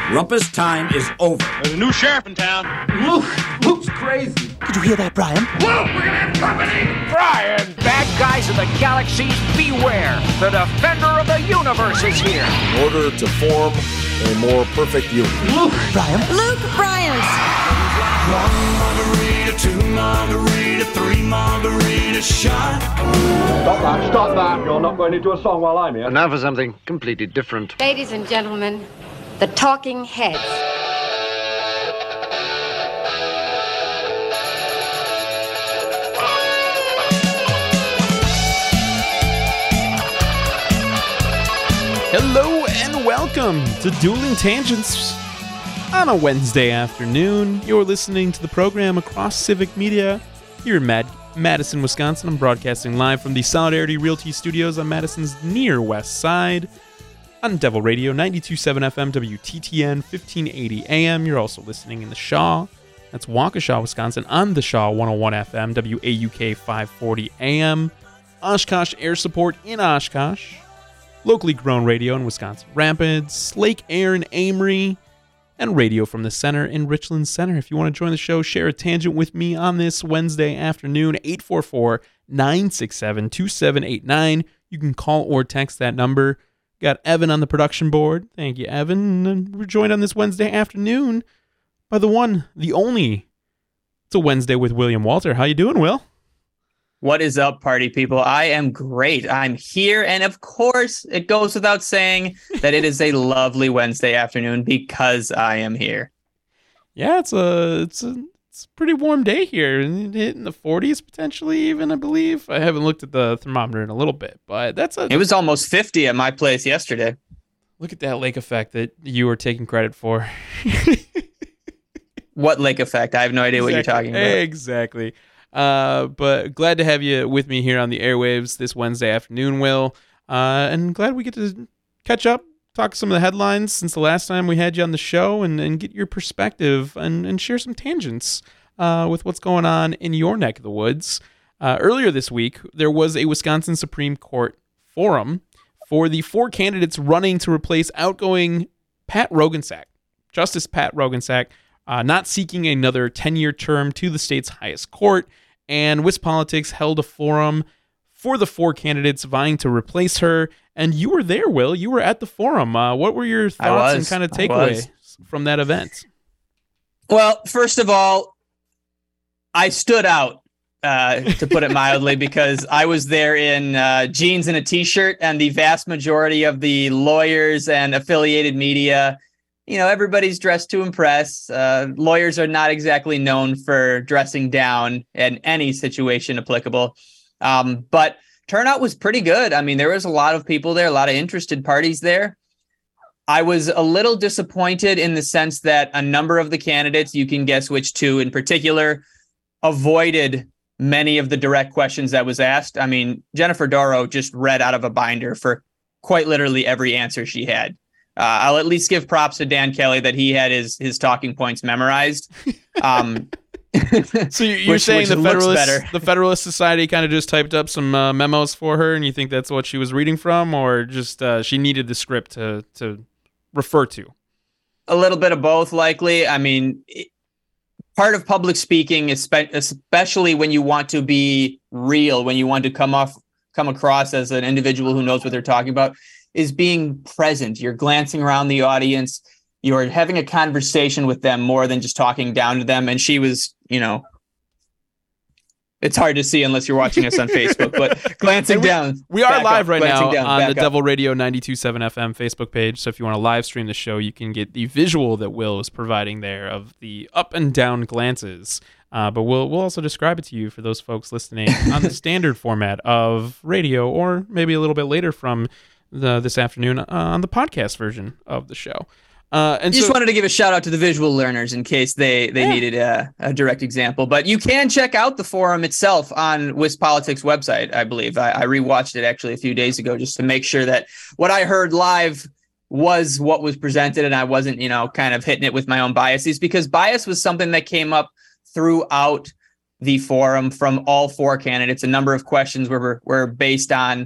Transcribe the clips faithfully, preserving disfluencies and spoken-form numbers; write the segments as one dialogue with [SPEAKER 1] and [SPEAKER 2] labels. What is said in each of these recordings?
[SPEAKER 1] Rumpus time is over.
[SPEAKER 2] There's a new sheriff in town.
[SPEAKER 3] Luke! Luke's crazy.
[SPEAKER 4] Did you hear that, Brian?
[SPEAKER 2] Luke, we're gonna have company! Brian!
[SPEAKER 5] Bad guys of the galaxies, beware! The defender of the universe is here!
[SPEAKER 6] In order to form a more perfect union.
[SPEAKER 3] Luke!
[SPEAKER 4] Brian?
[SPEAKER 7] Luke Bryant!
[SPEAKER 8] One margarita, two margarita, three margarita shot.
[SPEAKER 9] Stop that, stop that. You're not going into a song while I'm here.
[SPEAKER 10] And now for something completely different.
[SPEAKER 11] Ladies and gentlemen, the Talking Heads.
[SPEAKER 12] Hello and welcome to Dueling Tangents on a Wednesday afternoon. You're listening to the program across Civic Media here in Mad- Madison, Wisconsin. I'm broadcasting live from the Solidarity Realty Studios on Madison's near west side on Devil Radio, ninety-two point seven F M, W T T N, fifteen eighty A M. You're also listening in the Shaw. That's Waukesha, Wisconsin, on the Shaw, one oh one F M, W A U K, five forty A M. Oshkosh Air Support in Oshkosh. Locally grown radio in Wisconsin Rapids, Lake Air in Amory, and radio from the center in Richland Center. If you want to join the show, share a tangent with me on this Wednesday afternoon, eight four four, nine six seven, two seven eight nine. You can call or text that number. Got Evan on the production board. Thank you, Evan. And we're joined on this Wednesday afternoon by the one, the only. It's a Wednesday with William Walter. How you doing, Will?
[SPEAKER 13] What is up, party people? I am great. I'm here, and of course, it goes without saying that it is a lovely Wednesday afternoon because I am here.
[SPEAKER 12] Yeah, it's a it's a it's a pretty warm day here, and hitting the forties potentially even, I believe. I haven't looked at the thermometer in a little bit, but that's a.
[SPEAKER 13] It was almost fifty at my place yesterday.
[SPEAKER 12] Look at that lake effect that you are taking credit for.
[SPEAKER 13] What lake effect? I have no idea
[SPEAKER 12] exactly.
[SPEAKER 13] what you're talking about.
[SPEAKER 12] Exactly. Uh, but glad to have you with me here on the airwaves this Wednesday afternoon, Will. Uh, and glad we get to catch up, talk some of the headlines since the last time we had you on the show, and, and get your perspective and, and share some tangents uh, with what's going on in your neck of the woods. Uh, earlier this week, there was a Wisconsin Supreme Court forum for the four candidates running to replace outgoing Pat Roggensack, Justice Pat Roggensack, Uh, not seeking another ten-year term to the state's highest court, and WisPolitics held a forum for the four candidates vying to replace her, and you were there, Will. You were at the forum. Uh, what were your thoughts and kind of takeaways from that event?
[SPEAKER 13] Well, first of all, I stood out, uh, to put it mildly, because I was there in uh, jeans and a T-shirt, and the vast majority of the lawyers and affiliated media, you know, everybody's dressed to impress. Uh, lawyers are not exactly known for dressing down in any situation applicable. Um, but turnout was pretty good. I mean, there was a lot of people there, a lot of interested parties there. I was a little disappointed in the sense that a number of the candidates, you can guess which two in particular, avoided many of the direct questions that was asked. I mean, Jennifer Doro just read out of a binder for quite literally every answer she had. Uh, I'll at least give props to Dan Kelly that he had his his talking points memorized. Um,
[SPEAKER 12] so you're
[SPEAKER 13] which,
[SPEAKER 12] saying
[SPEAKER 13] which
[SPEAKER 12] the Federalist, the Federalist Society kind of just typed up some uh, memos for her, and you think that's what she was reading from, or just uh, she needed the script to to refer to?
[SPEAKER 13] A little bit of both, likely. I mean, it, part of public speaking, especially when you want to be real, when you want to come off come across as an individual who knows what they're talking about, is being present. You're glancing around the audience. You're having a conversation with them more than just talking down to them. And she was, you know, it's hard to see unless you're watching us on Facebook, but glancing
[SPEAKER 12] we,
[SPEAKER 13] down.
[SPEAKER 12] We are live
[SPEAKER 13] up,
[SPEAKER 12] right now
[SPEAKER 13] down,
[SPEAKER 12] on the
[SPEAKER 13] up.
[SPEAKER 12] Devil Radio ninety-two point seven F M Facebook page. So if you want to live stream the show, you can get the visual that Will is providing there of the up and down glances. Uh, but we'll we'll also describe it to you for those folks listening on the standard format of radio, or maybe a little bit later from The, this afternoon uh, on the podcast version of the show. Uh, and
[SPEAKER 13] just
[SPEAKER 12] so,
[SPEAKER 13] wanted to give a shout out to the visual learners in case they, they yeah. needed a, a direct example. But you can check out the forum itself on WisPolitics website, I believe. I, I rewatched it actually a few days ago just to make sure that what I heard live was what was presented and I wasn't, you know, kind of hitting it with my own biases, because bias was something that came up throughout the forum from all four candidates. A number of questions were, were based on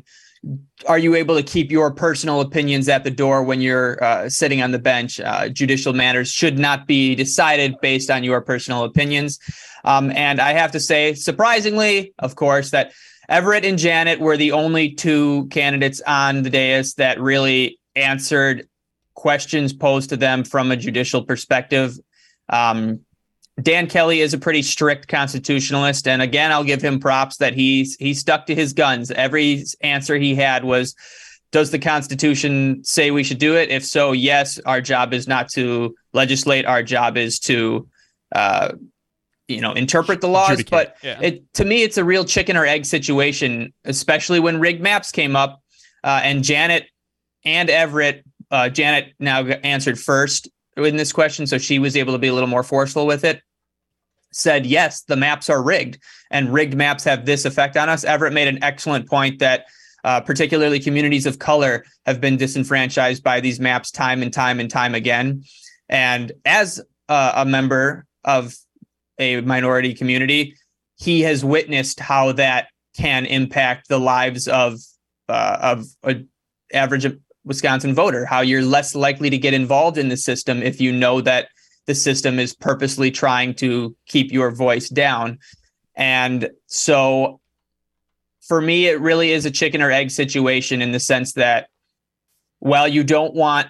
[SPEAKER 13] are you able to keep your personal opinions at the door when you're uh, sitting on the bench? Uh, judicial matters should not be decided based on your personal opinions. Um, and I have to say, surprisingly, of course, that Everett and Janet were the only two candidates on the dais that really answered questions posed to them from a judicial perspective. Um, Dan Kelly is a pretty strict constitutionalist. And again, I'll give him props that he's he stuck to his guns. Every answer he had was, does the Constitution say we should do it? If so, yes, our job is not to legislate. Our job is to, uh, you know, interpret the laws. Adjudicate. But yeah. it, to me, it's a real chicken or egg situation, especially when rigged maps came up uh, and Janet and Everett, uh, Janet now answered first in this question, so she was able to be a little more forceful with it, said, yes, the maps are rigged, and rigged maps have this effect on us. Everett made an excellent point that uh, particularly communities of color have been disenfranchised by these maps time and time and time again. And as uh, a member of a minority community, he has witnessed how that can impact the lives of uh, of an average Wisconsin voter, how you're less likely to get involved in the system if you know that the system is purposely trying to keep your voice down. And so for me, it really is a chicken or egg situation in the sense that while you don't want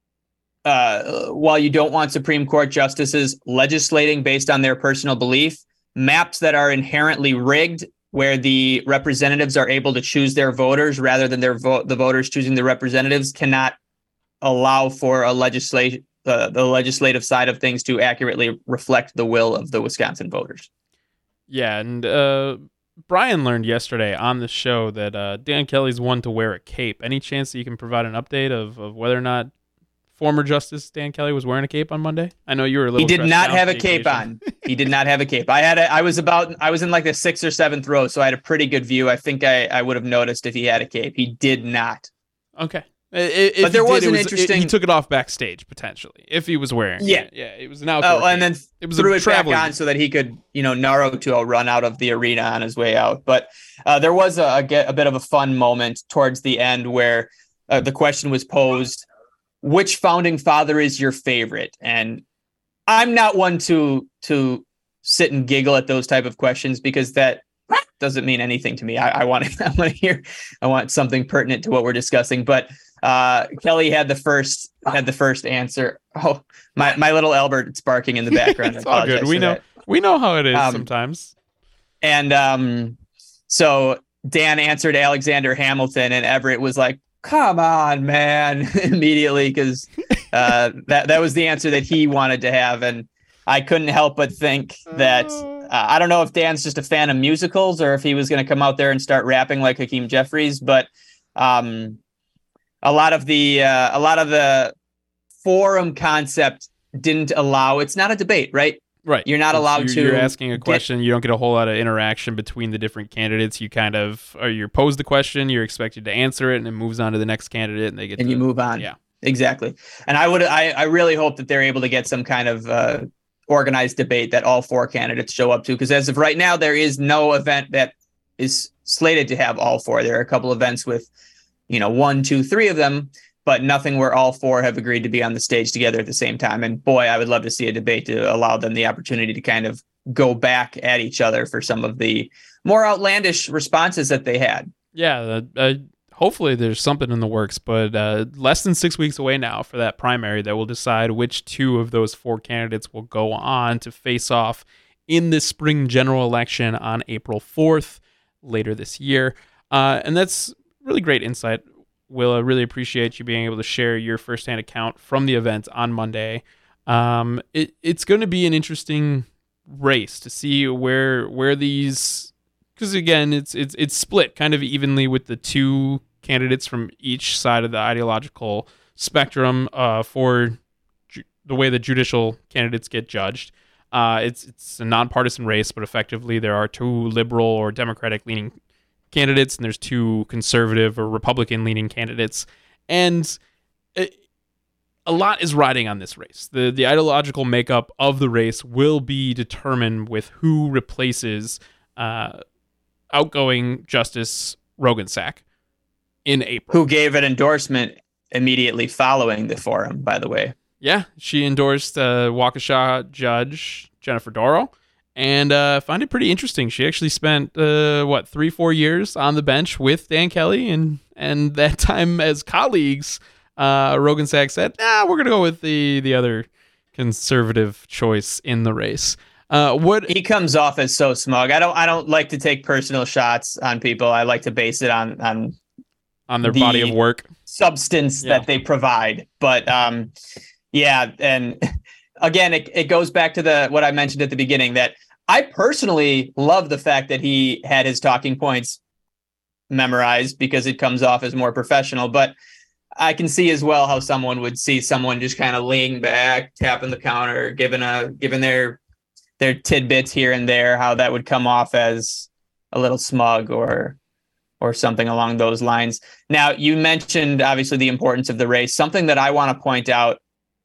[SPEAKER 13] uh, while you don't want Supreme Court justices legislating based on their personal belief, maps that are inherently rigged where the representatives are able to choose their voters rather than their vote, the voters choosing the representatives cannot allow for a legislation, uh, the legislative side of things to accurately reflect the will of the Wisconsin voters.
[SPEAKER 12] Yeah, and uh, Brian learned yesterday on the show that uh, Dan Kelly's one to wear a cape. Any chance that you can provide an update of, of whether or not former Justice Dan Kelly was wearing a cape on Monday? I know you were a little.
[SPEAKER 13] He did not have a cape on. He did not have a cape. I had. A, I was about. I was in like the sixth or seventh row, so I had a pretty good view. I think I, I would have noticed if he had a cape. He did not.
[SPEAKER 12] Okay, if
[SPEAKER 13] but there
[SPEAKER 12] was
[SPEAKER 13] did,
[SPEAKER 12] an
[SPEAKER 13] was, interesting.
[SPEAKER 12] It, he took it off backstage potentially if he was wearing.
[SPEAKER 13] Yeah,
[SPEAKER 12] it. yeah. It was an outdoor.
[SPEAKER 13] Oh,
[SPEAKER 12] cape.
[SPEAKER 13] and then
[SPEAKER 12] it was
[SPEAKER 13] threw
[SPEAKER 12] a
[SPEAKER 13] it back on
[SPEAKER 12] cape.
[SPEAKER 13] so that he could, you know, Naruto run out of the arena on his way out. But uh, there was a, a, a bit of a fun moment towards the end where uh, the question was posed: which founding father is your favorite? And I'm not one to to sit and giggle at those type of questions because that doesn't mean anything to me. I, I want to I want to hear I want something pertinent to what we're discussing. But uh, Kelly had the first had the first answer. Oh, my, my little Albert barking in the background.
[SPEAKER 12] It's all good. We know that. we know how it is um, sometimes.
[SPEAKER 13] And um, so Dan answered Alexander Hamilton, and Everett was like, come on, man, immediately, because uh, that, that was the answer that he wanted to have. And I couldn't help but think that, uh, I don't know if Dan's just a fan of musicals or if he was going to come out there and start rapping like Hakeem Jeffries, but um, a lot of the, uh, a lot of the forum concept didn't allow, it's not a debate, right?
[SPEAKER 12] Right.
[SPEAKER 13] You're not allowed
[SPEAKER 12] you're,
[SPEAKER 13] to.
[SPEAKER 12] You're asking a question. You don't get a whole lot of interaction between the different candidates. You kind of, or you pose the question, you're expected to answer it, and it moves on to the next candidate, and they get.
[SPEAKER 13] And
[SPEAKER 12] to,
[SPEAKER 13] you move on.
[SPEAKER 12] Yeah,
[SPEAKER 13] exactly. And I would, I, I really hope that they're able to get some kind of uh, organized debate that all four candidates show up to, because as of right now, there is no event that is slated to have all four. There are a couple events with, you know, one, two, three of them, but nothing where all four have agreed to be on the stage together at the same time. And boy, I would love to see a debate to allow them the opportunity to kind of go back at each other for some of the more outlandish responses that they had.
[SPEAKER 12] Yeah, uh, uh, hopefully there's something in the works, but uh, less than six weeks away now for that primary that will decide which two of those four candidates will go on to face off in the spring general election on April fourth later this year. Uh, and that's really great insight. Will, I really appreciate you being able to share your firsthand account from the event on Monday. Um, it, it's going to be an interesting race to see where where these, because again, it's it's it's split kind of evenly with the two candidates from each side of the ideological spectrum uh, for ju- the way the judicial candidates get judged. Uh, it's it's a nonpartisan race, but effectively there are two liberal or Democratic leaning candidates, and there's two conservative or Republican leaning candidates, and it, a lot is riding on this race. The the ideological makeup of the race will be determined with who replaces uh, outgoing Justice Roggensack. in April.
[SPEAKER 13] Who gave an endorsement immediately following the forum, by the way.
[SPEAKER 12] Yeah, she endorsed uh, Waukesha judge Jennifer Dorow, and uh, found it pretty interesting. She actually spent, uh, what, three, four years on the bench with Dan Kelly, and, and that time as colleagues, uh, Rogan Sack said, nah, we're going to go with the, the other conservative choice in the race. Uh, what
[SPEAKER 13] he comes off as so smug. I don't. I don't like to take personal shots on people. I like to base it on on
[SPEAKER 12] on their
[SPEAKER 13] the
[SPEAKER 12] body of work,
[SPEAKER 13] substance
[SPEAKER 12] yeah.
[SPEAKER 13] that they provide. But um, yeah, and again, it it goes back to the what I mentioned at the beginning, that I personally love the fact that he had his talking points memorized because it comes off as more professional. But I can see as well how someone would see someone just kind of laying back, tapping the counter, giving a giving their their tidbits here and there, how that would come off as a little smug or or something along those lines. Now, you mentioned obviously the importance of the race. Something that I want to point out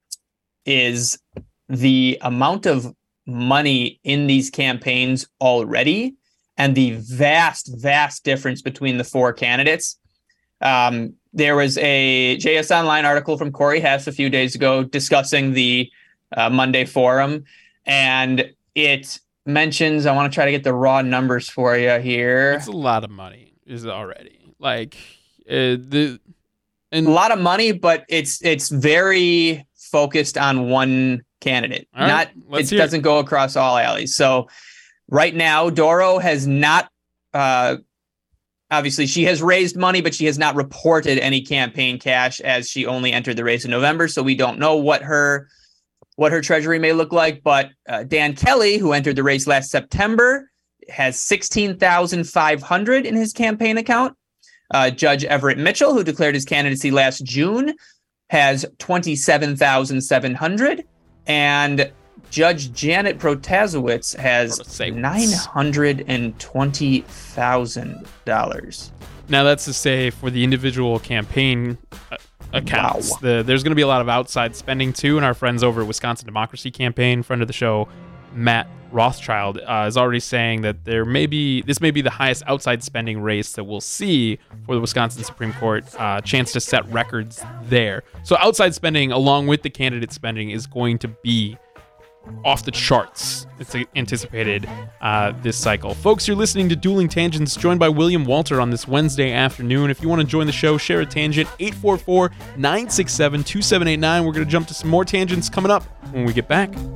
[SPEAKER 13] is the amount of money in these campaigns already and the vast, vast difference between the four candidates. Um, there was a J S Online article from Corey Hess a few days ago discussing the uh, Monday Forum, and it mentions, I want to try to get the raw numbers for you here.
[SPEAKER 12] It's a lot of money, is it already? Like, uh, the and
[SPEAKER 13] a lot of money, but it's it's very focused on one candidate.
[SPEAKER 12] All right,
[SPEAKER 13] Not it doesn't it. go across all alleys. So right now, Dorow has not. Uh, Obviously, she has raised money, but she has not reported any campaign cash as she only entered the race in November. So we don't know what her what her treasury may look like. But uh, Dan Kelly, who entered the race last September, has sixteen thousand five hundred dollars in his campaign account. Uh, Judge Everett Mitchell, who declared his candidacy last June, has twenty-seven thousand seven hundred dollars. And Judge Janet Protasiewicz has nine hundred twenty thousand dollars.
[SPEAKER 12] Now, that's to say for the individual campaign uh, accounts.
[SPEAKER 13] Wow.
[SPEAKER 12] The, there's going to be a lot of outside spending, too, and our friends over at Wisconsin Democracy Campaign, friend of the show, Matt Rothschild, uh, is already saying that there may be this may be the highest outside spending race that we'll see for the Wisconsin Supreme Court, uh, chance to set records there. So outside spending, along with the candidate spending, is going to be off the charts. It's anticipated uh, this cycle. Folks, you're listening to Dueling Tangents, joined by William Walter on this Wednesday afternoon. If you want to join the show, share a tangent, eight four four, nine six seven, two seven eight nine. We're going to jump to some more tangents coming up when we get back.
[SPEAKER 8] Put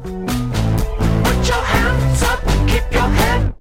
[SPEAKER 8] your hands up, keep your head.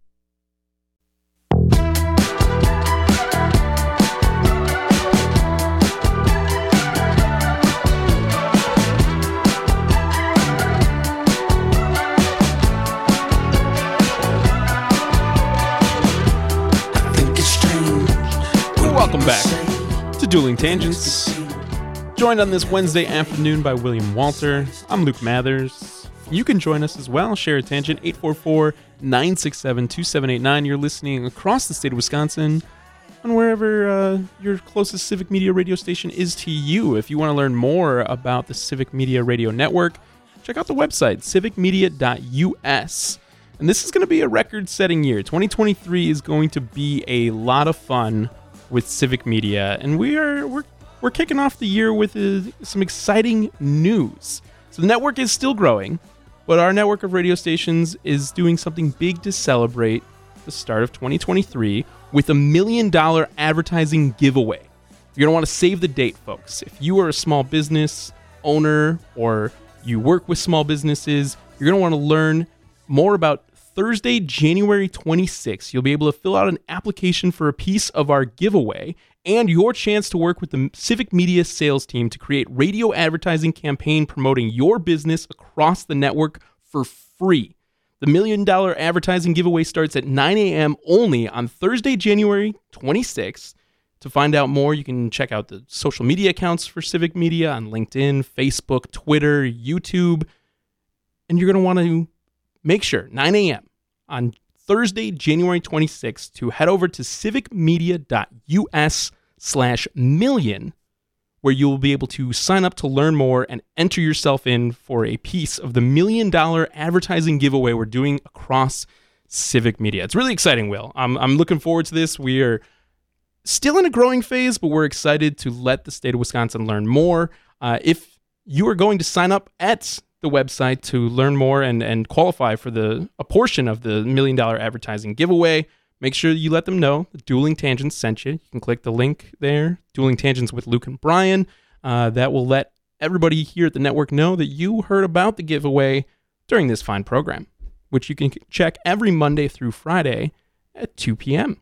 [SPEAKER 12] Welcome back to Dueling Tangents. Joined on this Wednesday afternoon by William Walter. I'm Luke Mathers. You can join us as well. Share a tangent, eight four four, nine six seven, two seven eight nine. You're listening across the state of Wisconsin on wherever uh, your closest Civic Media radio station is to you. If you want to learn more about the Civic Media Radio Network, check out the website, civic media dot u s. And this is going to be a record-setting year. twenty twenty-three is going to be a lot of fun with Civic Media, and we are we're we're kicking off the year with uh, some exciting news. So the network is still growing, but our network of radio stations is doing something big to celebrate the start of twenty twenty-three with a million dollar advertising giveaway. You're gonna want to save the date, folks. If you are a small business owner or you work with small businesses, you're gonna want to learn more about Thursday, January twenty-sixth, you'll be able to fill out an application for a piece of our giveaway and your chance to work with the Civic Media sales team to create radio advertising campaign promoting your business across the network for free. The Million Dollar Advertising Giveaway starts at nine a.m. only on Thursday, January twenty-sixth. To find out more, you can check out the social media accounts for Civic Media on LinkedIn, Facebook, Twitter, YouTube, and you're going to want to make sure, nine a.m. on Thursday, January twenty-sixth, to head over to civic media dot u s slash million, where you will be able to sign up to learn more and enter yourself in for a piece of the million dollar advertising giveaway we're doing across Civic Media. It's really exciting, Will. I'm, I'm looking forward to this. We are still in a growing phase, but we're excited to let the state of Wisconsin learn more. Uh, if you are going to sign up at the website to learn more and, and qualify for the a portion of the million dollar advertising giveaway, make sure you let them know that Dueling Tangents sent you. You can click the link there, Dueling Tangents with Luke and Brian. Uh, that will let everybody here at the network know that you heard about the giveaway during this fine program, which you can check every Monday through Friday at two p.m.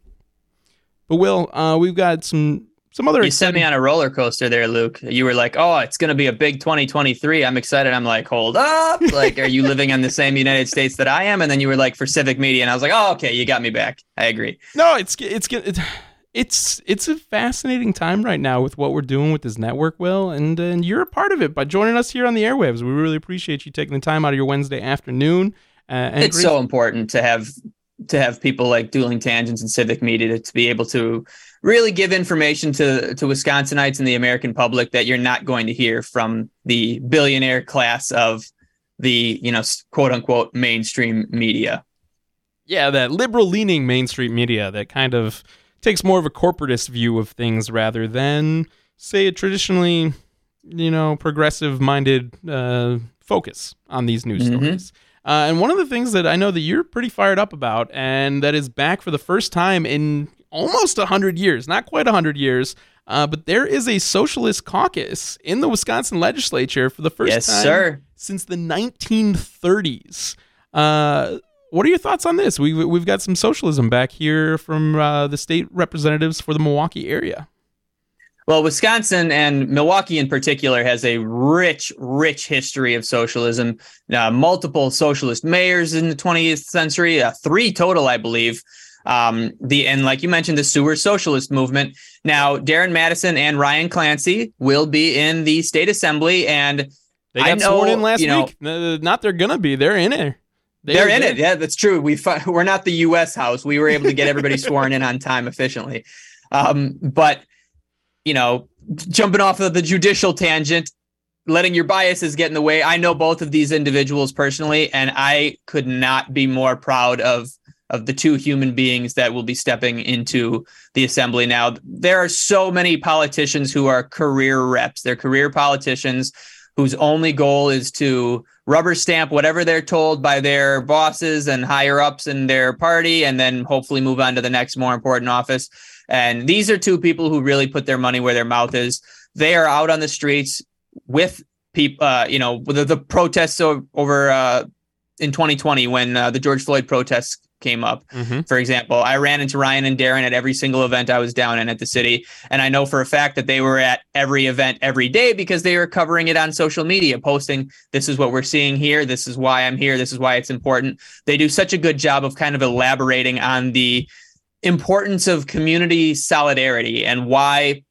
[SPEAKER 12] But Will, uh, we've got some some other.
[SPEAKER 13] You
[SPEAKER 12] exciting-
[SPEAKER 13] sent me on a roller coaster there, Luke. You were like, "Oh, it's going to be a big twenty twenty-three. I'm excited." I'm like, "Hold up! Like, are you living in the same United States that I am?" And then you were like, "For civic media," and I was like, "Oh, okay, you got me back. I agree."
[SPEAKER 12] No, it's it's it's it's it's a fascinating time right now with what we're doing with this network, Will, and and you're a part of it by joining us here on the airwaves. We really appreciate you taking the time out of your Wednesday afternoon. Uh, and
[SPEAKER 13] it's so important to have to have people like Dueling Tangents and civic media to, to be able to really give information to, to Wisconsinites and the American public that you're not going to hear from the billionaire class of the, you know, quote unquote mainstream media.
[SPEAKER 12] Yeah, that liberal leaning mainstream media that kind of takes more of a corporatist view of things rather than, say, a traditionally, you know, progressive minded uh, focus on these news
[SPEAKER 13] Mm-hmm.
[SPEAKER 12] stories. Uh, and one of the things that I know that you're pretty fired up about, and that is back for the first time in almost one hundred years, not quite one hundred years, uh, but there is a socialist caucus in the Wisconsin legislature for the first
[SPEAKER 13] yes,
[SPEAKER 12] time
[SPEAKER 13] sir.
[SPEAKER 12] since the nineteen thirties. Uh, what are your thoughts on this? We've, we've got some socialism back here from uh, the state representatives for the Milwaukee area.
[SPEAKER 13] Well, Wisconsin and Milwaukee in particular has a rich, rich history of socialism. Uh, multiple socialist mayors in the twentieth century, uh, three total, I believe. Um, the and like you mentioned, the sewer socialist movement. Now, Darren Madison and Ryan Clancy will be in the state assembly, and
[SPEAKER 12] They got
[SPEAKER 13] I know,
[SPEAKER 12] sworn in last
[SPEAKER 13] you know,
[SPEAKER 12] week. Uh, not they're gonna be. They're in it. They
[SPEAKER 13] They're
[SPEAKER 12] are
[SPEAKER 13] in
[SPEAKER 12] good.
[SPEAKER 13] it. Yeah, that's true. We fi- we're not the U S House. We were able to get everybody sworn in on time efficiently. Um, but, you know, jumping off of the judicial tangent, letting your biases get in the way. I know both of these individuals personally, and I could not be more proud of of the two human beings that will be stepping into the assembly. Now, there are so many politicians who are career reps. They're career politicians whose only goal is to rubber stamp whatever they're told by their bosses and higher ups in their party, and then hopefully move on to the next more important office. And these are two people who really put their money where their mouth is. They are out on the streets with people, uh, you know, the, the protests over uh, in twenty twenty when uh, the George Floyd protests came up. Mm-hmm. For example, I ran into Ryan and Darren at every single event I was down in at the city. And I know for a fact that they were at every event every day because they were covering it on social media, posting, this is what we're seeing here. This is why I'm here. This is why it's important. They do such a good job of kind of elaborating on the importance of community solidarity and why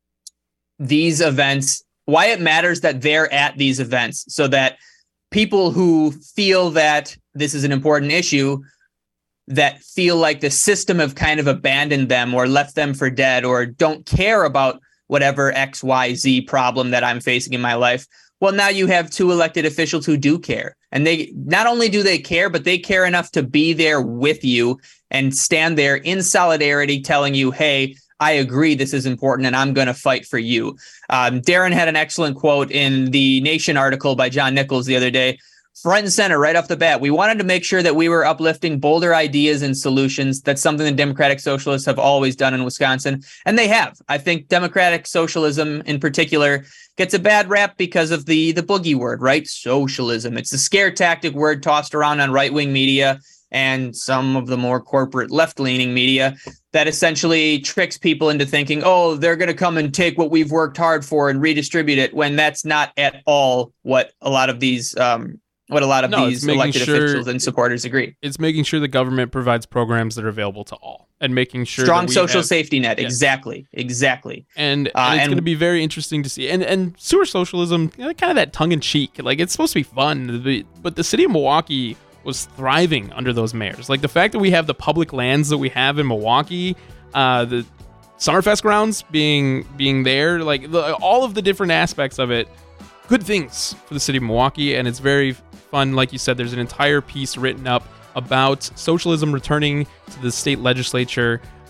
[SPEAKER 13] these events, why it matters that they're at these events, so that people who feel that this is an important issue, that feel like the system have kind of abandoned them or left them for dead or don't care about whatever X Y Z problem that I'm facing in my life. Well, now you have two elected officials who do care. And they not only do they care, but they care enough to be there with you and stand there in solidarity telling you, hey, I agree this is important and I'm going to fight for you. Um, Darren had an excellent quote in the Nation article by John Nichols the other day. Front and center, right off the bat, we wanted to make sure that we were uplifting bolder ideas and solutions. That's something the Democratic Socialists have always done in Wisconsin, and they have. I think Democratic Socialism in particular gets a bad rap because of the, the boogie word, right? Socialism. It's a scare tactic word tossed around on right-wing media and some of the more corporate left-leaning media that essentially tricks people into thinking, oh, they're going to come and take what we've worked hard for and redistribute it, when that's not at all what a lot of these um, what a lot of
[SPEAKER 12] no,
[SPEAKER 13] these elected sure, officials and supporters agree.
[SPEAKER 12] It's making sure the government provides programs that are available to all, and making sure
[SPEAKER 13] strong
[SPEAKER 12] that we
[SPEAKER 13] social
[SPEAKER 12] have,
[SPEAKER 13] safety net.
[SPEAKER 12] yes.
[SPEAKER 13] Exactly, exactly.
[SPEAKER 12] And, and
[SPEAKER 13] uh,
[SPEAKER 12] it's
[SPEAKER 13] and,
[SPEAKER 12] going to be very interesting to see. And and sewer socialism, you know, kind of that tongue in cheek. Like, it's supposed to be fun, but the city of Milwaukee was thriving under those mayors. Like, the fact that we have the public lands that we have in Milwaukee, uh, the Summerfest grounds being being there, like the, all of the different aspects of it, good things for the city of Milwaukee, and it's very fun. Like you said, there's an entire piece written up about socialism returning to the state legislature.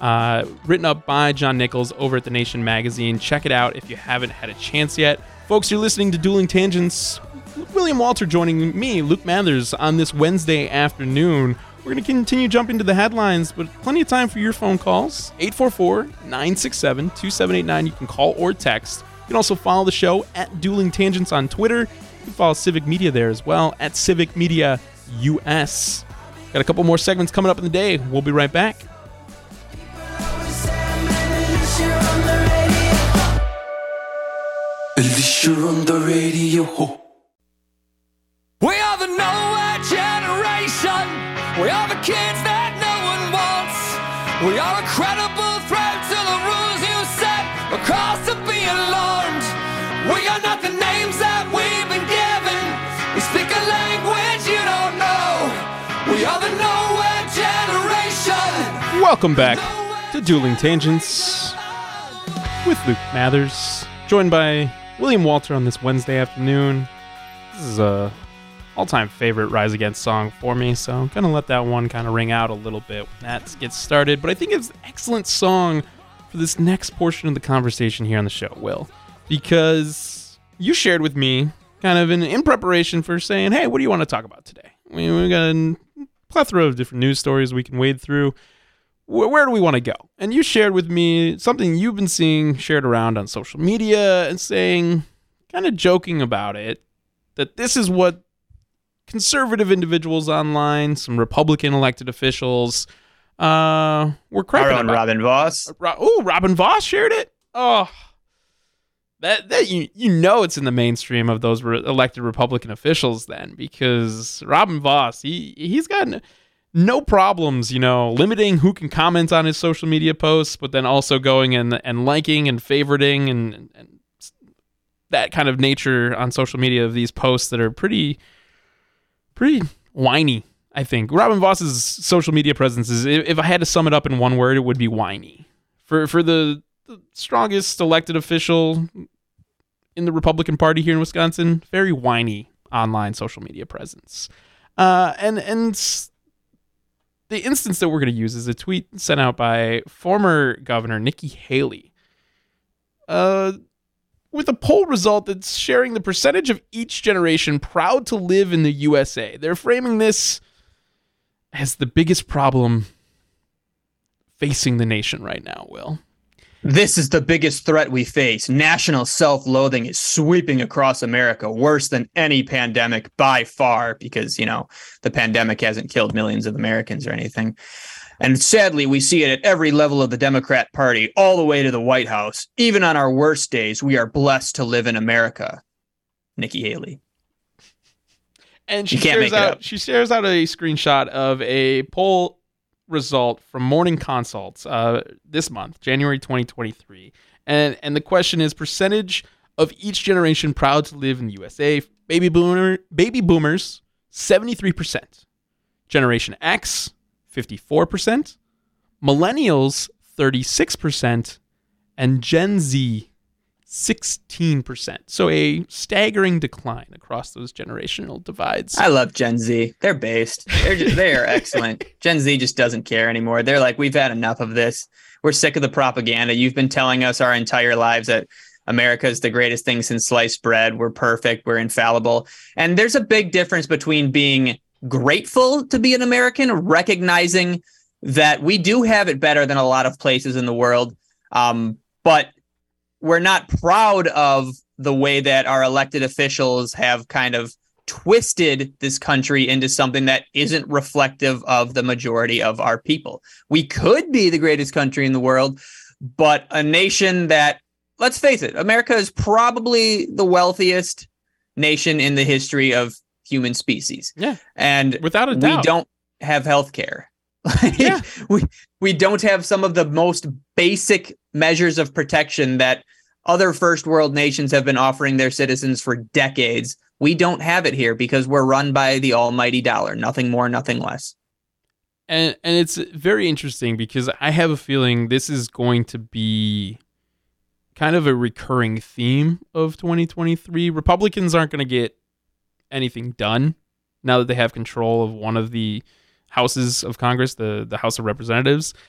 [SPEAKER 12] uh, written up by John Nichols over at The Nation magazine. Check it out if you haven't had a chance yet. Folks, you're listening to Dueling Tangents. William Walter joining me, Luke Mathers, on this Wednesday afternoon. We're going to continue jumping to the headlines, but plenty of time for your phone calls. eight four four, nine six seven, two seven eight nine. You can call or text. You can also follow the show at Dueling Tangents on Twitter. You can follow Civic Media there as well, at Civic Media U S. Got a couple more segments coming up in the day. We'll be right back.
[SPEAKER 8] Alicia on the radio.
[SPEAKER 1] We are the nowhere generation. We are the kids that no one wants. We are a credible threat to the rules you set. A cause to be alarmed. We are not the names that we've been given. We speak a language you don't know. We are the nowhere generation.
[SPEAKER 12] Welcome back to Dueling Tangents with Luke Mathers, joined by William Walter on this Wednesday afternoon. This is a all-time favorite Rise Against song for me, so I'm going to let that one kind of ring out a little bit when that gets started. But I think it's an excellent song for this next portion of the conversation here on the show, Will, because you shared with me kind of in, in preparation for saying, hey, what do you want to talk about today? We, we got a plethora of different news stories we can wade through. Where, where do we want to go? And you shared with me something you've been seeing shared around on social media and saying, kind of joking about it, that this is what conservative individuals online, some Republican elected officials, uh, were criping
[SPEAKER 13] Our own
[SPEAKER 12] about.
[SPEAKER 13] Robin Voss.
[SPEAKER 12] Ro- oh, Robin Voss shared it. Oh, that that you you know it's in the mainstream of those re- elected Republican officials then, because Robin Voss he he's got n- no problems, you know, limiting who can comment on his social media posts, but then also going and and liking and favoriting and, and that kind of nature on social media of these posts that are pretty. Pretty whiny, I think. Robin Voss's social media presence is, if I had to sum it up in one word, it would be whiny. For for the, the strongest elected official in the Republican Party here in Wisconsin, very whiny online social media presence. Uh, and and the instance that we're going to use is a tweet sent out by former Governor Nikki Haley. Uh. With a poll result that's sharing the percentage of each generation proud to live in the U S A. They're framing this as the biggest problem facing the nation right now, Will.
[SPEAKER 13] This is the biggest threat we face. National self-loathing is sweeping across America, worse than any pandemic by far, because, you know, the pandemic hasn't killed millions of Americans or anything. And sadly, we see it at every level of the Democrat Party, all the way to the White House. Even on our worst days, we are blessed to live in America. Nikki Haley.
[SPEAKER 12] And she
[SPEAKER 13] you can't
[SPEAKER 12] shares
[SPEAKER 13] make it
[SPEAKER 12] out
[SPEAKER 13] up.
[SPEAKER 12] she shares out a screenshot of a poll result from Morning Consults uh, this month, January twenty twenty-three. And and the question is percentage of each generation proud to live in the U S A. Baby boomer baby boomers, seventy-three percent. Generation X, fifty-four percent, millennials, thirty-six percent, and Gen Z, sixteen percent. So a staggering decline across those generational divides.
[SPEAKER 13] I love Gen Z. They're based. They're just, they are excellent. Gen Z just doesn't care anymore. They're like, we've had enough of this. We're sick of the propaganda. You've been telling us our entire lives that America is the greatest thing since sliced bread. We're perfect. We're infallible. And there's a big difference between being grateful to be an American, recognizing that we do have it better than a lot of places in the world, um, but we're not proud of the way that our elected officials have kind of twisted this country into something that isn't reflective of the majority of our people. We could be the greatest country in the world, but a nation that, let's face it, America is probably the wealthiest nation in the history of human species.
[SPEAKER 12] Yeah.
[SPEAKER 13] And
[SPEAKER 12] without a doubt,
[SPEAKER 13] we don't have health care.
[SPEAKER 12] Yeah.
[SPEAKER 13] we we don't have some of the most basic measures of protection that other first world nations have been offering their citizens for decades. We don't have it here because we're run by the almighty dollar, nothing more, nothing less.
[SPEAKER 12] And and it's very interesting because I have a feeling this is going to be kind of a recurring theme of twenty twenty-three. Republicans aren't going to get anything done now that they have control of one of the houses of Congress, the, the House of Representatives.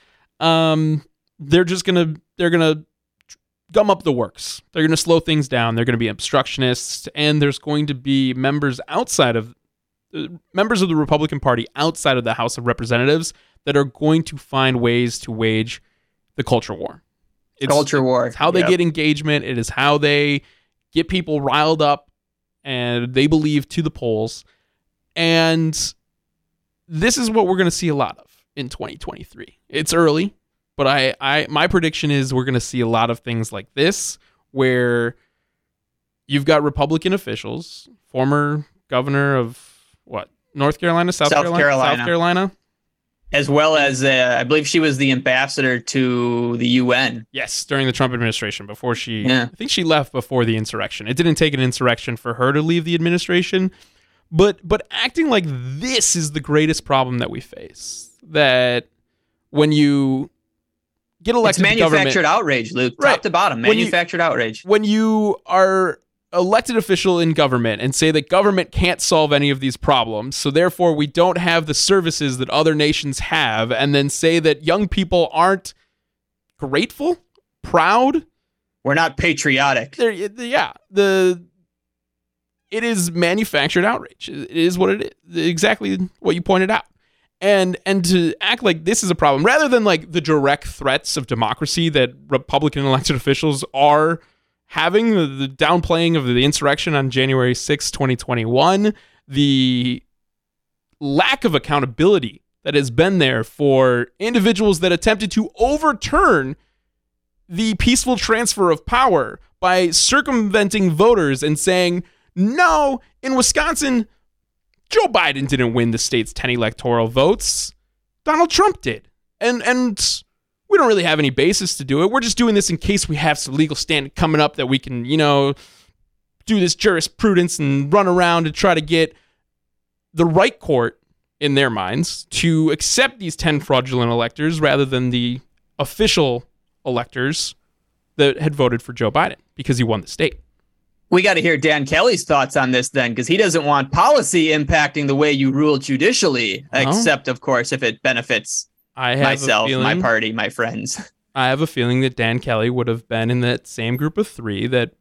[SPEAKER 12] um, they're just gonna they're gonna gum up the works. They're gonna slow things down. They're gonna be obstructionists, and there's going to be members outside of uh, members of the Republican Party outside of the House of Representatives that are going to find ways to wage the culture war. It's,
[SPEAKER 13] culture war.
[SPEAKER 12] It's how they
[SPEAKER 13] yep.
[SPEAKER 12] get engagement. It is how they get people riled up, and they believe to the polls. And this is what we're going to see a lot of in twenty twenty-three. It's early, but I, I my prediction is we're going to see a lot of things like this, where you've got Republican officials, former governor of what, North Carolina, South,
[SPEAKER 13] South
[SPEAKER 12] Carolina,
[SPEAKER 13] Carolina,
[SPEAKER 12] South Carolina,
[SPEAKER 13] as well as uh, I believe she was the ambassador to the U N.
[SPEAKER 12] Yes, during the Trump administration, before she,
[SPEAKER 13] yeah.
[SPEAKER 12] I think she left before the insurrection. It didn't take an insurrection for her to leave the administration. But but acting like this is the greatest problem that we face. That when you get elected
[SPEAKER 13] it's
[SPEAKER 12] to government...
[SPEAKER 13] manufactured outrage, Luke.
[SPEAKER 12] Right.
[SPEAKER 13] Top to bottom, manufactured
[SPEAKER 12] when you,
[SPEAKER 13] outrage.
[SPEAKER 12] When you are elected official in government and say that government can't solve any of these problems, so therefore we don't have the services that other nations have, and then say that young people aren't grateful, proud...
[SPEAKER 13] We're not patriotic.
[SPEAKER 12] Yeah, the... It is manufactured outrage. It is what it is. Exactly what you pointed out. And and to act like this is a problem, rather than like the direct threats of democracy that Republican elected officials are having, the, the downplaying of the insurrection on January sixth, twenty twenty-one, the lack of accountability that has been there for individuals that attempted to overturn the peaceful transfer of power by circumventing voters and saying, no, in Wisconsin, Joe Biden didn't win the state's ten electoral votes. Donald Trump did. And and we don't really have any basis to do it. We're just doing this in case we have some legal stand coming up that we can, you know, do this jurisprudence and run around and try to get the right court, in their minds, to accept these ten fraudulent electors rather than the official electors that had voted for Joe Biden because he won the state.
[SPEAKER 13] We got to hear Dan Kelly's thoughts on this then, because he doesn't want policy impacting the way you rule judicially, no. except, of course, if it benefits
[SPEAKER 12] I have
[SPEAKER 13] myself,
[SPEAKER 12] feeling,
[SPEAKER 13] my party, my friends.
[SPEAKER 12] I have a feeling that Dan Kelly would have been in that same group of three that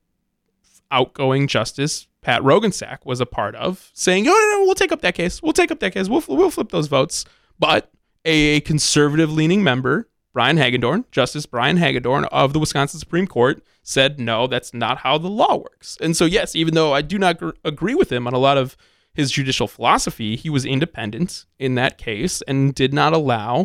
[SPEAKER 12] outgoing Justice Pat Roggensack was a part of, saying, oh, no, no, we'll take up that case. We'll take up that case. We'll, we'll flip those votes. But a conservative-leaning member, Brian Hagedorn, Justice Brian Hagedorn of the Wisconsin Supreme Court, said, no, that's not how the law works. And so, yes, even though I do not gr- agree with him on a lot of his judicial philosophy, he was independent in that case and did not allow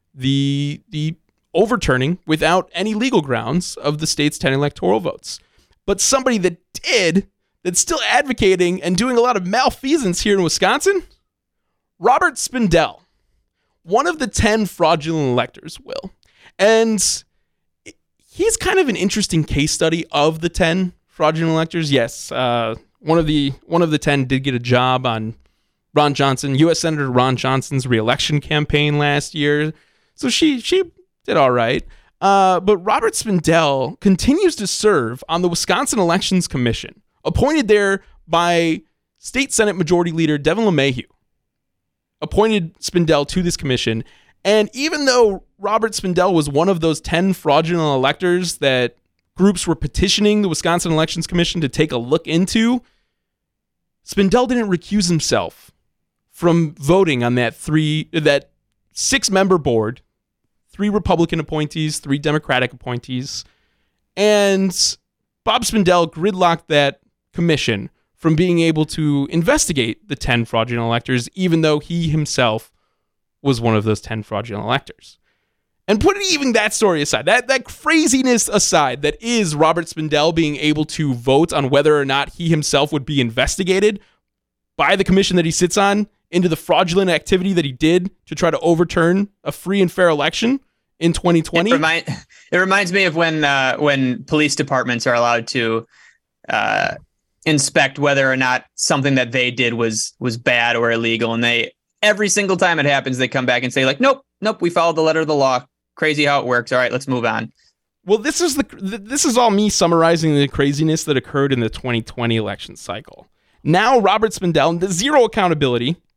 [SPEAKER 12] the the overturning without any legal grounds of the state's ten electoral votes. But somebody that did, that's still advocating and doing a lot of malfeasance here in Wisconsin, Robert Spindell, one of the ten fraudulent electors, Will. And he's kind of an interesting case study of the ten fraudulent electors. Yes, uh, one of the one of the ten did get a job on Ron Johnson, U S Senator Ron Johnson's reelection campaign last year. So she she did all right. Uh, but Robert Spindell continues to serve on the Wisconsin Elections Commission, appointed there by State Senate Majority Leader Devin LeMahieu. Appointed Spindell to this commission. And even though Robert Spindell was one of those ten fraudulent electors that groups were petitioning the Wisconsin Elections Commission to take a look into, Spindell didn't recuse himself from voting on that three, that six-member board, three Republican appointees, three Democratic appointees, and Bob Spindell gridlocked that commission from being able to investigate the ten fraudulent electors, even though he himself was one of those ten fraudulent electors. And putting even that story aside, that, that craziness aside, that is Robert Spindell being able to vote on whether or not he himself would be investigated by the commission that he sits on into the fraudulent activity that he did to try to overturn a free and fair election in twenty twenty.
[SPEAKER 13] It, remind, it reminds me of when uh, when police departments are allowed to uh, inspect whether or not something that they did was was bad or illegal, and they every single time it happens, they come back and say, like, nope, nope, we followed the letter of the law. Crazy how it works. All right, let's move on.
[SPEAKER 12] Well, this is the this is all me summarizing the craziness that occurred in the twenty twenty election cycle. Now, Robert Spindell, the zero accountability,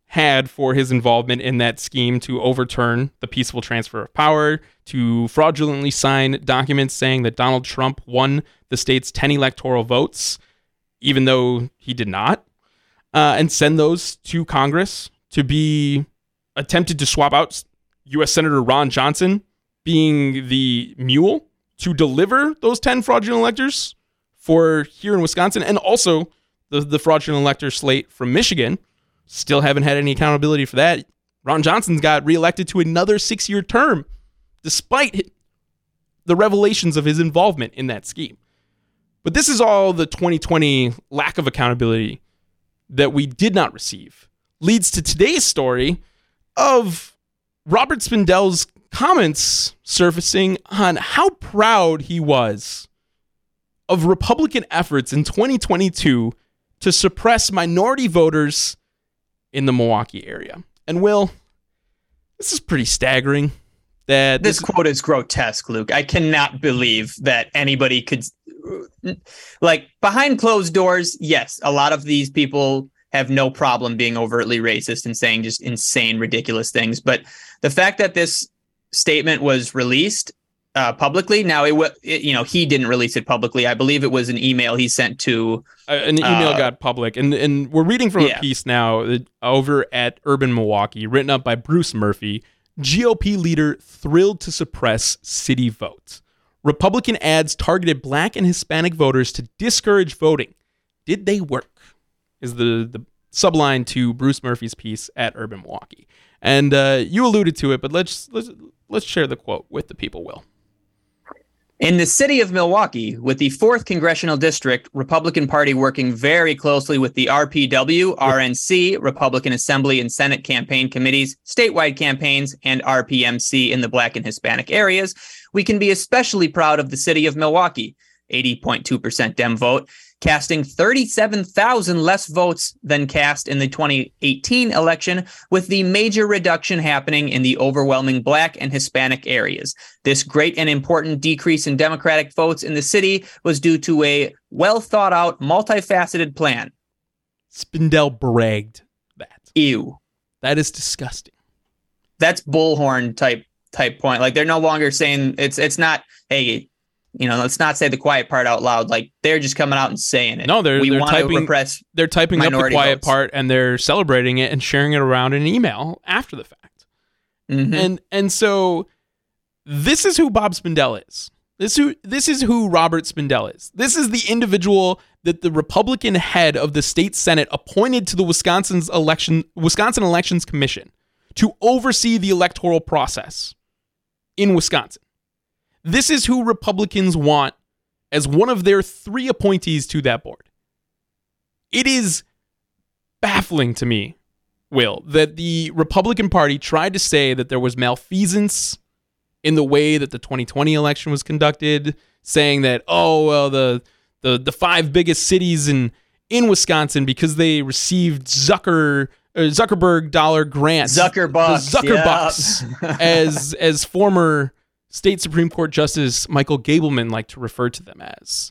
[SPEAKER 12] had for his involvement in that scheme to overturn the peaceful transfer of power, to fraudulently sign documents saying that Donald Trump won the state's ten electoral votes, even though he did not, uh, and send those to Congress to be attempted to swap out U S Senator Ron Johnson being the mule to deliver those ten fraudulent electors for here in Wisconsin, and also the, the fraudulent elector slate from Michigan. Still haven't had any accountability for that. Ron Johnson's got reelected to another six-year term, despite the revelations of his involvement in that scheme. But this is all the twenty twenty lack of accountability that we did not receive. Leads to today's story of Robert Spindell's comments surfacing on how proud he was of Republican efforts in twenty twenty-two to suppress minority voters in the Milwaukee area. And Will, this is pretty staggering. That
[SPEAKER 13] this,
[SPEAKER 12] this
[SPEAKER 13] quote is grotesque, Luke. I cannot believe that anybody could, like, behind closed doors. Yes, a lot of these people have no problem being overtly racist and saying just insane, ridiculous things. But the fact that this statement was released uh, publicly, now it, w- it, you know, he didn't release it publicly. I believe it was an email he sent to.
[SPEAKER 12] Uh, an email
[SPEAKER 13] uh,
[SPEAKER 12] got public, and and we're reading from
[SPEAKER 13] yeah.
[SPEAKER 12] a piece now uh, over at Urban Milwaukee, written up by Bruce Murphy. G O P leader thrilled to suppress city votes. Republican ads targeted black and Hispanic voters to discourage voting. Did they work? Is the, the subline to Bruce Murphy's piece at Urban Milwaukee. And uh, you alluded to it, but let's, let's let's share the quote with the people, Will.
[SPEAKER 13] In the city of Milwaukee, with the fourth Congressional District, Republican Party working very closely with the R P W, R N C, Republican Assembly and Senate campaign committees, statewide campaigns, and R P M C in the Black and Hispanic areas, we can be especially proud of the city of Milwaukee, eighty point two percent Dem vote, casting thirty-seven thousand less votes than cast in the twenty eighteen election, with the major reduction happening in the overwhelming Black and Hispanic areas. This great and important decrease in Democratic votes in the city was due to a well-thought-out, multifaceted plan.
[SPEAKER 12] Spindell bragged that.
[SPEAKER 13] Ew.
[SPEAKER 12] That is disgusting.
[SPEAKER 13] That's bullhorn type type point. Like, they're no longer saying, it's it's not, hey, you know, let's not say the quiet part out loud. Like, they're just coming out and saying it.
[SPEAKER 12] No, they're
[SPEAKER 13] we
[SPEAKER 12] they're
[SPEAKER 13] want
[SPEAKER 12] typing.
[SPEAKER 13] to repress
[SPEAKER 12] they're typing up the quiet
[SPEAKER 13] votes.
[SPEAKER 12] part, and they're celebrating it and sharing it around in an email after the fact.
[SPEAKER 13] Mm-hmm.
[SPEAKER 12] And and so this is who Bob Spindell is. This who this is who Robert Spindell is. This is the individual that the Republican head of the state Senate appointed to the Wisconsin's election Wisconsin Elections Commission to oversee the electoral process in Wisconsin. This is who Republicans want as one of their three appointees to that board. It is baffling to me, Will, that the Republican Party tried to say that there was malfeasance in the way that the twenty twenty election was conducted, saying that, oh, well, the the, the five biggest cities in, in Wisconsin, because they received Zucker uh, Zuckerberg dollar grants,
[SPEAKER 13] Zuckerbucks,
[SPEAKER 12] the Zuckerbucks,
[SPEAKER 13] yeah.
[SPEAKER 12] as as former State Supreme Court Justice Michael Gableman liked to refer to them as.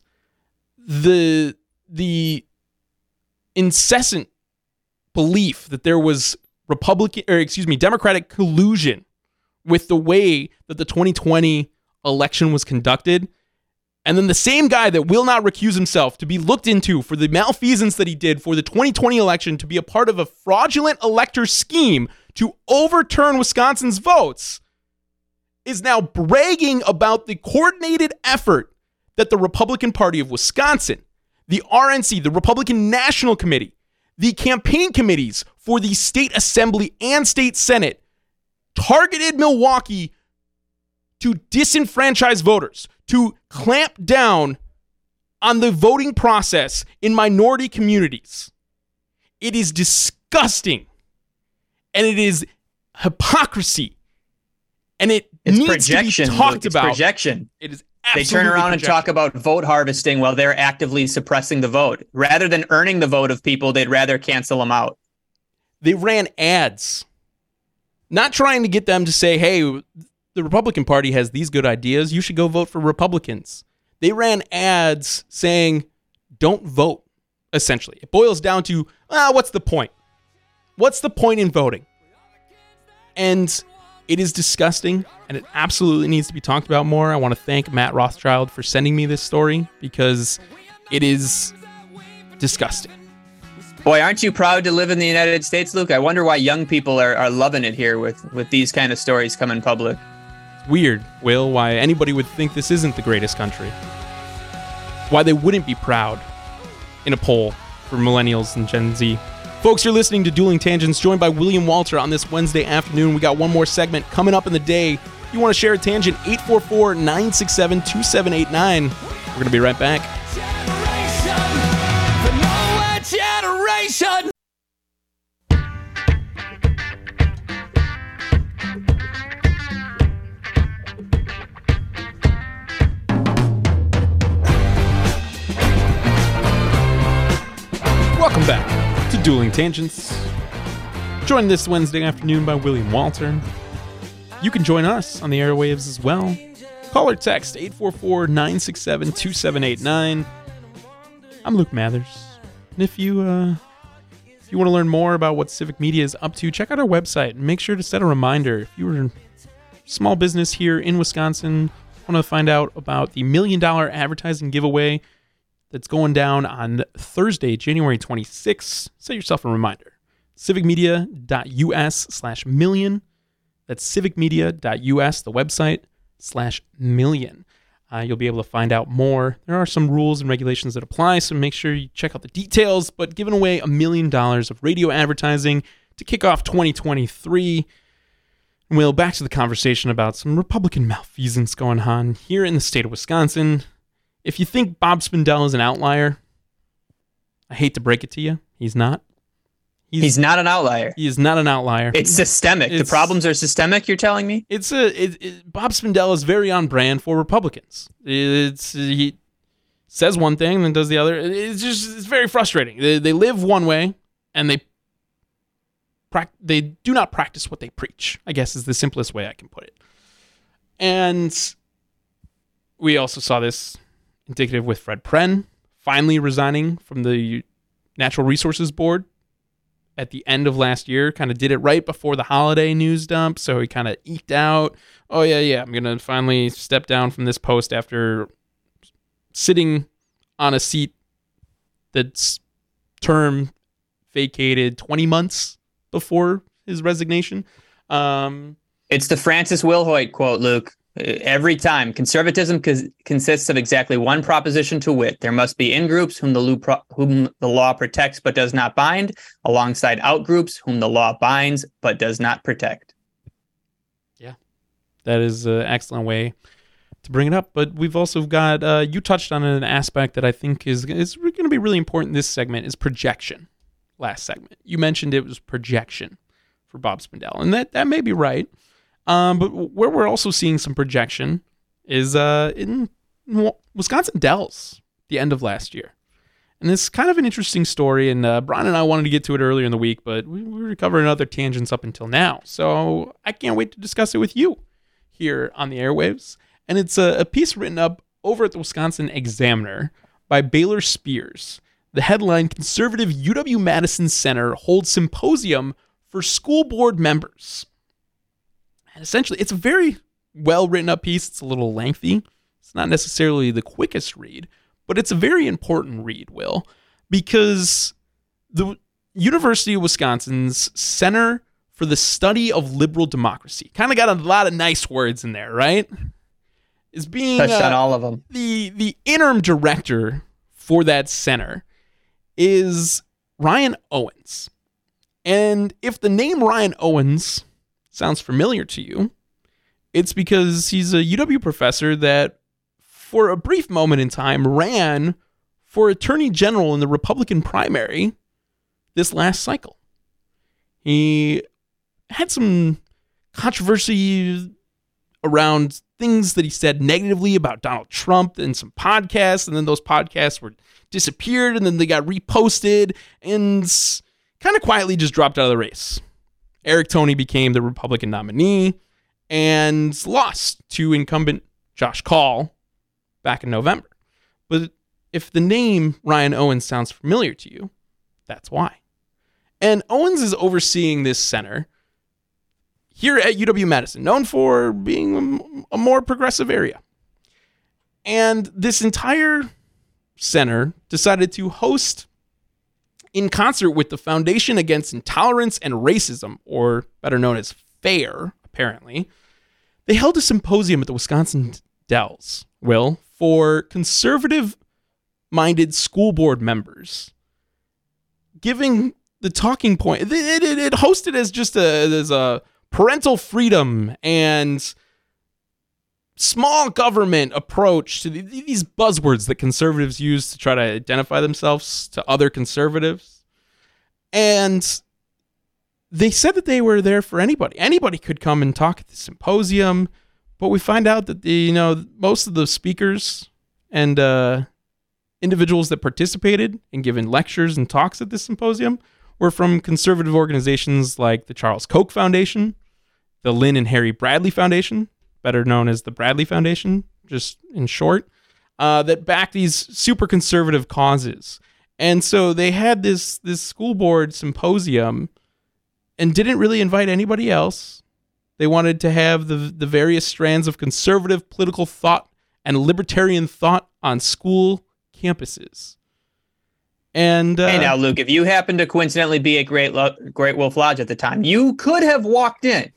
[SPEAKER 12] The the incessant belief that there was Republican, or excuse me, Democratic collusion with the way that the twenty twenty election was conducted, and then the same guy that will not recuse himself to be looked into for the malfeasance that he did for the twenty twenty election, to be a part of a fraudulent elector scheme to overturn Wisconsin's votes, is now bragging about the coordinated effort that the Republican Party of Wisconsin, the R N C, the Republican National Committee, the campaign committees for the state assembly and state senate targeted Milwaukee to disenfranchise voters, to clamp down on the voting process in minority communities. It is disgusting, and it is hypocrisy, and it
[SPEAKER 13] It's
[SPEAKER 12] needs
[SPEAKER 13] projection,
[SPEAKER 12] to be talked
[SPEAKER 13] Luke. It's
[SPEAKER 12] about.
[SPEAKER 13] projection.
[SPEAKER 12] It is
[SPEAKER 13] They
[SPEAKER 12] absolutely
[SPEAKER 13] turn around
[SPEAKER 12] projection.
[SPEAKER 13] and talk about vote harvesting while they're actively suppressing the vote. Rather than earning the vote of people, they'd rather cancel them out.
[SPEAKER 12] They ran ads, not trying to get them to say, hey, the Republican Party has these good ideas, you should go vote for Republicans. They ran ads saying, don't vote, essentially. It boils down to, ah, what's the point? What's the point in voting? And it is disgusting, and it absolutely needs to be talked about more. I want to thank Matt Rothschild for sending me this story because it is disgusting.
[SPEAKER 13] Boy, aren't you proud to live in the United States, Luke? I wonder why young people are, are loving it here with, with these kind of stories coming public.
[SPEAKER 12] It's weird, Will, why anybody would think this isn't the greatest country. Why they wouldn't be proud in a poll for millennials and Gen Z. Folks, you're listening to Dueling Tangents, joined by William Walter on this Wednesday afternoon. We got one more segment coming up in the day. If you want to share a tangent, eight four four, nine six seven, two seven eight nine. We're going to be right back.
[SPEAKER 1] Generation.
[SPEAKER 12] Welcome back to Dueling Tangents. Joined this Wednesday afternoon by William Walter. You can join us on the airwaves as well. Call or text eight four four, nine six seven, two seven eight nine. I'm Luke Mathers. And if you uh, if you want to learn more about what Civic Media is up to, check out our website and make sure to set a reminder. If you were a small business here in Wisconsin, want to find out about the million dollar advertising giveaway that's going down on Thursday, January twenty-sixth, set yourself a reminder. civicmedia.us slash million. That's civicmedia.us, the website, slash million. Uh, you'll be able to find out more. There are some rules and regulations that apply, so make sure you check out the details. But giving away a million dollars of radio advertising to kick off twenty twenty-three. Well, back to the conversation about some Republican malfeasance going on here in the state of Wisconsin. If you think Bob Spindell is an outlier, I hate to break it to you. He's not.
[SPEAKER 13] He's, He's not an outlier.
[SPEAKER 12] He is not an outlier.
[SPEAKER 13] It's systemic. It's, the problems are systemic, you're telling me?
[SPEAKER 12] It's a it, it, Bob Spindell is very on brand for Republicans. It's he says one thing and then does the other. It's just it's very frustrating. They, they live one way and they they do not practice what they preach, I guess is the simplest way I can put it. And we also saw this indicative with Fred Pren finally resigning from the Natural Resources Board at the end of last year. Kind of did it right before the holiday news dump, so he kind of eked out, oh yeah, yeah, I'm going to finally step down from this post after sitting on a seat that's term vacated twenty months before his resignation. Um,
[SPEAKER 13] it's the Francis Wilhoit quote, Luke. Every time, conservatism cons- consists of exactly one proposition to wit. There must be in-groups whom the, lo- pro- whom the law protects but does not bind, alongside out-groups whom the law binds but does not protect.
[SPEAKER 12] Yeah, that is an excellent way to bring it up. But we've also got, uh, you touched on an aspect that I think is, is going to be really important in this segment, is projection. Last segment. You mentioned it was projection for Bob Spindell, and that, that may be right. Um, but where we're also seeing some projection is uh, in Wisconsin Dells, the end of last year. And it's kind of an interesting story, and uh, Brian and I wanted to get to it earlier in the week, but we, we were covering other tangents up until now. So I can't wait to discuss it with you here on the airwaves. And it's a, a piece written up over at the Wisconsin Examiner by Baylor Spears. The headline, Conservative U W-Madison Center holds symposium for school board members. And essentially, it's a very well-written up piece. It's a little lengthy. It's not necessarily the quickest read, but it's a very important read, Will, because the University of Wisconsin's Center for the Study of Liberal Democracy kind of got a lot of nice words in there, right? Is being
[SPEAKER 13] touched
[SPEAKER 12] uh,
[SPEAKER 13] on all of them.
[SPEAKER 12] The, the interim director for that center is Ryan Owens. And if the name Ryan Owens sounds familiar to you, it's because he's a U W professor that for a brief moment in time ran for attorney general in the Republican primary this last cycle. He had some controversy around things that he said negatively about Donald Trump in some podcasts, and then those podcasts were disappeared, and then they got reposted and kind of quietly just dropped out of the race. Eric Toney became the Republican nominee and lost to incumbent Josh Kaul back in November. But if the name Ryan Owens sounds familiar to you, that's why. And Owens is overseeing this center here at U W-Madison, known for being a more progressive area. And this entire center decided to host, in concert with the Foundation Against Intolerance and Racism, or better known as FAIR, apparently, they held a symposium at the Wisconsin Dells, Will, for conservative-minded school board members, giving the talking point. It, it, it hosted as just a, as a parental freedom and small government approach to the, these buzzwords that conservatives use to try to identify themselves to other conservatives. And they said that they were there for anybody. Anybody could come and talk at the symposium, but we find out that the, you know, most of the speakers and uh, individuals that participated and given lectures and talks at this symposium were from conservative organizations like the Charles Koch Foundation, the Lynn and Harry Bradley Foundation, better known as the Bradley Foundation, just in short, uh, that back these super conservative causes. And so they had this this school board symposium and didn't really invite anybody else. They wanted to have the the various strands of conservative political thought and libertarian thought on school campuses. And uh,
[SPEAKER 13] hey, now, Luke, if you happened to coincidentally be at Great Lo- Great Wolf Lodge at the time, you could have walked in.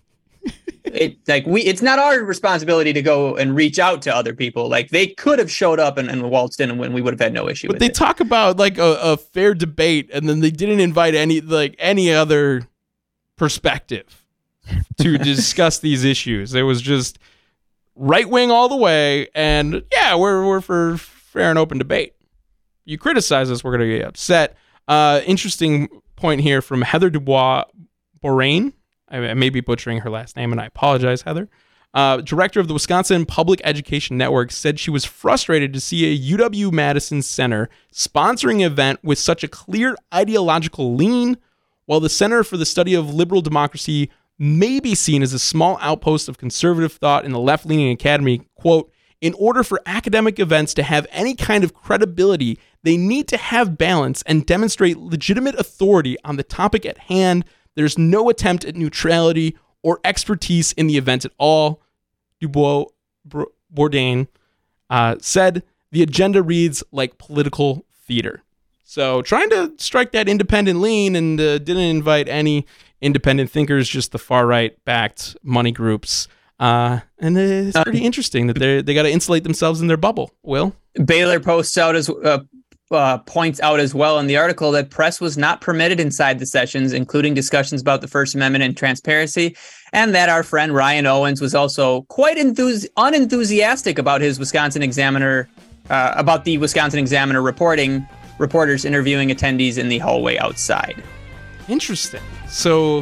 [SPEAKER 13] It like we, it's not our responsibility to go and reach out to other people. Like they could have showed up and, and waltzed in, and when we would have had no issue.
[SPEAKER 12] But
[SPEAKER 13] with
[SPEAKER 12] they
[SPEAKER 13] it.
[SPEAKER 12] talk about like a, a fair debate, and then they didn't invite any like any other perspective to discuss these issues. It was just right wing all the way, and yeah, we're we're for fair and open debate. You criticize us, we're going to get upset. Uh, interesting point here from Heather Dubois Borain. I may be butchering her last name, and I apologize, Heather. Uh, director of the Wisconsin Public Education Network said she was frustrated to see a U W-Madison Center sponsoring an event with such a clear ideological lean, while the Center for the Study of Liberal Democracy may be seen as a small outpost of conservative thought in the left-leaning academy. Quote, in order for academic events to have any kind of credibility, they need to have balance and demonstrate legitimate authority on the topic at hand. There's no attempt at neutrality or expertise in the event at all, Dubois Bourdain uh, said. The agenda reads like political theater. So trying to strike that independent lean, and uh, didn't invite any independent thinkers, just the far-right backed money groups. Uh, and it's pretty uh, interesting that they they got to insulate themselves in their bubble, Will.
[SPEAKER 13] Baylor posts out as uh, uh, points out as well in the article that press was not permitted inside the sessions, including discussions about the First Amendment and transparency, and that our friend Ryan Owens was also quite enthus- unenthusiastic about his Wisconsin Examiner, uh, about the Wisconsin Examiner reporting reporters interviewing attendees in the hallway outside.
[SPEAKER 12] Interesting. So,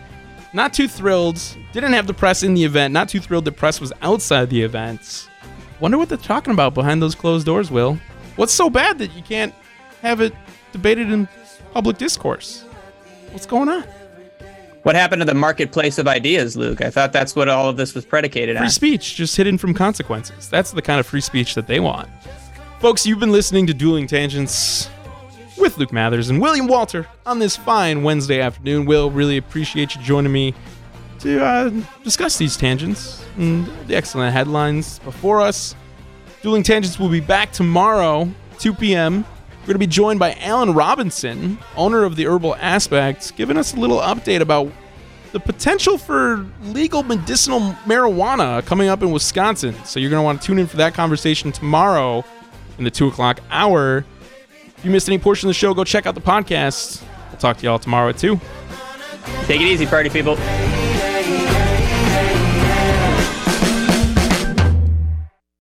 [SPEAKER 12] not too thrilled. Didn't have the press in the event. Not too thrilled the press was outside the event. Wonder what they're talking about behind those closed doors, Will. What's so bad that you can't have it debated in public discourse? What's going on?
[SPEAKER 13] What happened to the marketplace of ideas, Luke? I thought that's what all of this was predicated
[SPEAKER 12] on. Free speech, just hidden from consequences. That's the kind of free speech that they want. Folks, you've been listening to Dueling Tangents with Luke Mathers and William Walter on this fine Wednesday afternoon. Will, really appreciate you joining me to uh, discuss these tangents and the excellent headlines before us. Dueling Tangents will be back tomorrow, two p.m. We're going to be joined by Alan Robinson, owner of the Herbal Aspect, giving us a little update about the potential for legal medicinal marijuana coming up in Wisconsin. So you're going to want to tune in for that conversation tomorrow in the two o'clock hour. If you missed any portion of the show, go check out the podcast. We'll talk to y'all tomorrow at two.
[SPEAKER 13] Take it easy, party people.